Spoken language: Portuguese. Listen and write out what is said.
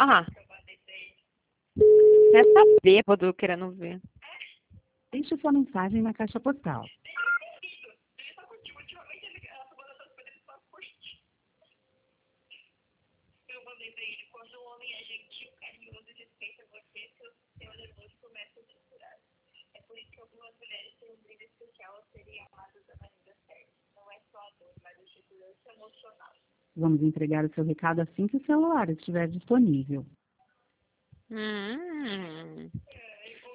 Ah, essa bêbado querendo ver. Deixe sua mensagem na caixa postal. Eu mandei pra ele, quando o homem é gentil, carinhoso e respeita você, seu nervoso começa a censurar. É por isso que algumas mulheres têm um brilho especial a serem amadas da maneira certa. Não é só a dor, mas a segurança emocional. Vamos entregar o seu recado assim que o celular estiver disponível.